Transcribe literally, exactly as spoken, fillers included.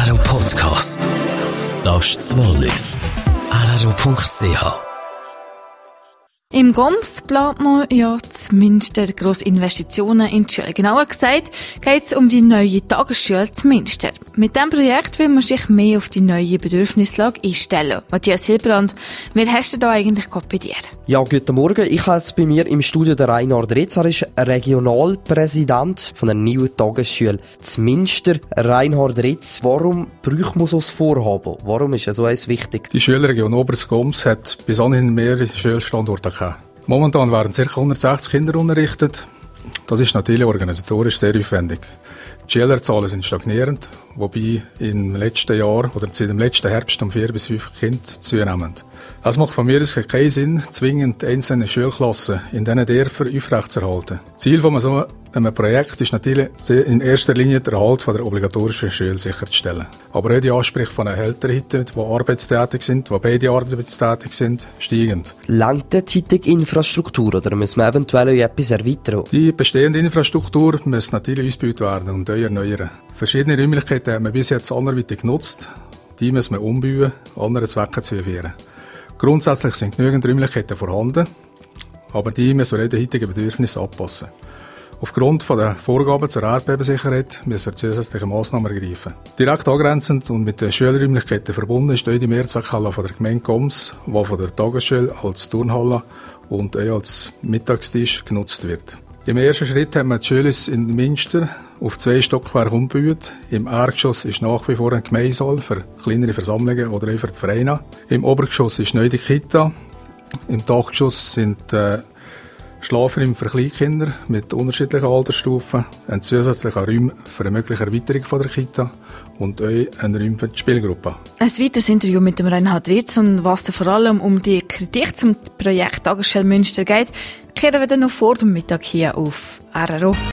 R R O Podcast. Das ist das Wallis. R R O Punkt C H. Im Goms plant man ja Münster grosse Investitionen in die Schule. Genauer gesagt geht es um die neue Tagesschule zu Münster. Mit diesem Projekt will man sich mehr auf die neue Bedürfnislage einstellen. Matthias Hilbrand, wer hast du da eigentlich gerade bei dir? Ja, guten Morgen. Ich habe bei mir im Studio den Reinhard Ritz. Er ist Regionalpräsident von der neuen Tagesschule zu Münster. Reinhard Ritz, warum braucht man so ein Vorhaben? Warum ist so eins wichtig? Die Schulregion Oberes Goms hat bis anhin mehrere Schulstandorte gehabt. Momentan werden ca. hundertsechzig Kinder unterrichtet. Das ist natürlich organisatorisch sehr aufwendig. Die Schülerzahlen sind stagnierend, wobei im letzten Jahr oder seit dem letzten Herbst um vier bis fünf Kinder zunehmen. Es macht von mir aus keinen Sinn, zwingend einzelne Schulklassen in diesen Dörfern aufrechtzuerhalten. Ziel von so einem Projekt ist natürlich in erster Linie der Erhalt von der obligatorischen Schule sicherzustellen. Aber auch die Ansprüche von den Eltern heute, die arbeitstätig sind, die beide arbeitstätig sind, steigen. Langt die heutige Infrastruktur oder müssen wir eventuell etwas erweitern? Die bestehende Infrastruktur muss natürlich ausgebaut werden und auch erneuern. Verschiedene Räumlichkeiten haben wir bis jetzt anderweitig genutzt. Die müssen wir umbauen, anderen Zwecken zuführen. Grundsätzlich sind genügend Räumlichkeiten vorhanden, aber die müssen wir den heutigen Bedürfnissen anpassen. Aufgrund der Vorgaben zur Erdbebensicherheit müssen wir zusätzliche Massnahmen ergreifen. Direkt angrenzend und mit den Schulräumlichkeiten verbunden ist die Mehrzweckhalle von der Gemeinde Goms, die von der Tagesschule als Turnhalle und auch als Mittagstisch genutzt wird. Im ersten Schritt haben wir die Schule in Münster auf zwei Stockwerke umgebaut. Im Erdgeschoss ist nach wie vor ein Gemeinsaal für kleinere Versammlungen oder auch für die Vereine. Im Obergeschoss ist neu die Kita. Im Dachgeschoss sind äh, Schlafräume für Kleinkinder mit unterschiedlichen Altersstufen, ein zusätzlicher Raum für eine mögliche Erweiterung von der Kita und auch ein Raum für die Spielgruppe. Ein weiteres Interview mit dem Reinhard Ritz und was da vor allem um die Kritik zum Projekt Tagesschule Münster geht, kehren wir dann noch vor dem Mittag hier auf R R O.